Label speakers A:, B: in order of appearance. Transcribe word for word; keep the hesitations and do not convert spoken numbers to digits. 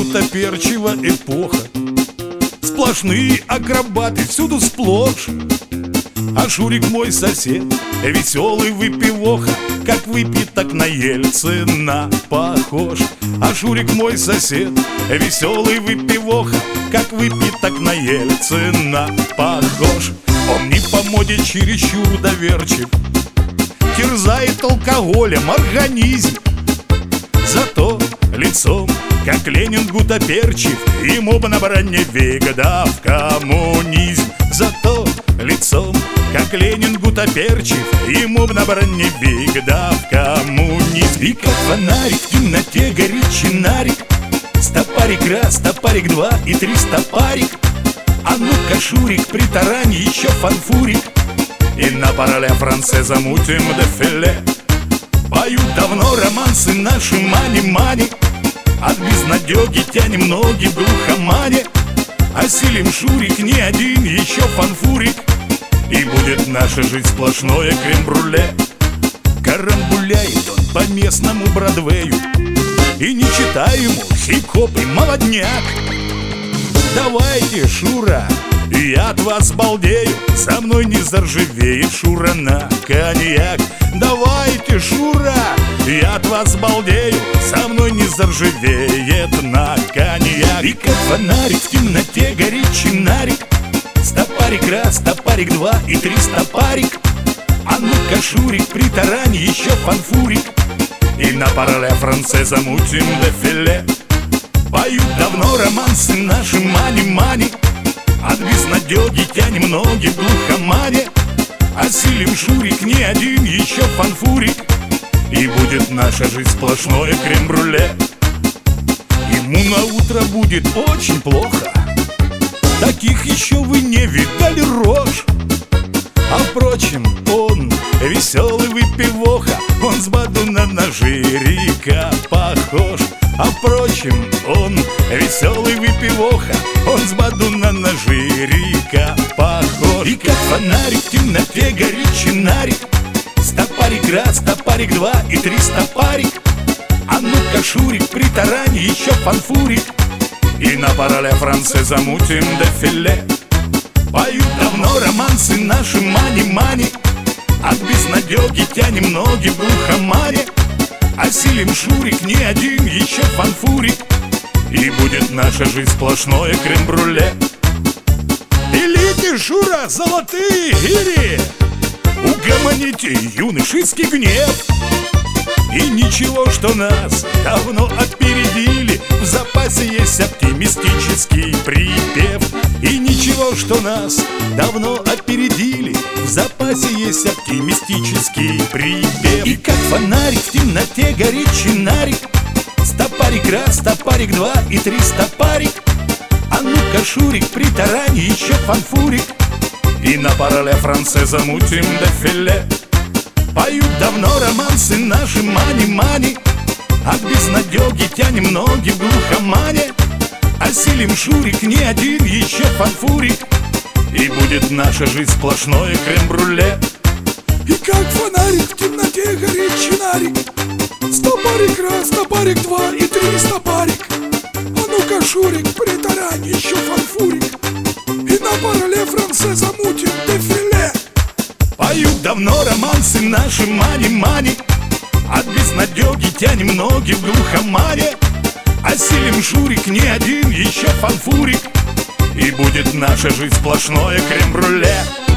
A: гутоперчива эпоха. Сплошные акробаты всюду сплошь. А Шурик мой сосед, веселый выпивоха, как выпьет, так на Ельцина похож. А Шурик мой сосед, веселый выпивоха, как выпьет, так на Ельцина похож. Он не по моде чересчур доверчив, терзает алкоголем организм. Зато лицом, как Ленин гутоперчив, ему бы на броневик да в коммунизм. Зато лицом, как Ленин гутоперчив, ему б на броневик да в коммунизм. И как фонарик в темноте горит чинарик, стопарик раз, стопарик два и три стопарик. А ну-ка, Шурик, притарань еще фанфурик, и на пароле франце замутим дефиле. Поют давно романсы наши мани-мани, от безнадеги тянем ноги в глухомане. Осилим, Шурик, не один еще фанфурик, и будет наша жизнь сплошное крем-брюле. Карамбуляет он по местному Бродвею, и не читай ему хип-хоп и молодняк. Давайте, Шура, я от вас балдею, со мной не заржавеет Шура на коньяк. Давайте, Шура, я от вас балдею, со мной не заржавеет на коньяк. И как фонарик в темноте горит чинарик, стопарик раз, стопарик два и три стопарик. А ну-ка, Шурик, притарань еще фанфурик, и на пароле франце замутим дефиле. Поют давно романсы наши мани-мани, от безнадеги тянем ноги в глухомане. Осилим, Шурик, не один еще фанфурик, и будет наша жизнь сплошное крем-брюле. Ему на утро будет очень плохо, таких еще вы не видали рож. А впрочем, он веселый выпивоха, он с бадуна на жирика похож. А впрочем, он веселый выпивоха, он с бадуна на жирика похож. И как фонарик в темноте горит чинарик, стопарик раз, стопарик два и три стопарик. А ну-ка, Шурик, притарань еще фанфурик, и на пароле франце замутим дефиле. Поют давно романсы наши мани-мани, от безнадеги тянем ноги в глухомане. Осилим, Шурик, не один еще фанфурик, и будет наша жизнь сплошное крем-брюле. Пилите, Шура, золотые гири, угомоните юношеский гнев. И ничего, что нас давно опередили, в запасе есть оптимистический припев. И ничего, что нас давно опередили, в запасе есть оптимистический припев. И как фонарик в темноте горит чинарик, стопарик раз, стопарик два и три стопарик. А ну-ка, Шурик, притарань еще фанфурик, и на пароле франце замутим дефиле. Поют давно романсы наши мани-мани, от безнадеги тянем ноги в глухомане. Осилим, Шурик, не один еще фанфурик, и будет наша жизнь сплошное крем-брюле.
B: И как фонарик в темноте горит чинарик, стопарик раз, стопарик два и три стопарик. А ну-ка, Шурик, притарань еще фанфурик, и на пароле франце замутим дефиле.
A: Поют давно романсы наши мани-мани, от безнадеги тянем ноги в глухомане. Осилим, Шурик, не один еще фанфурик, и будет наша жизнь сплошное крем-брюле.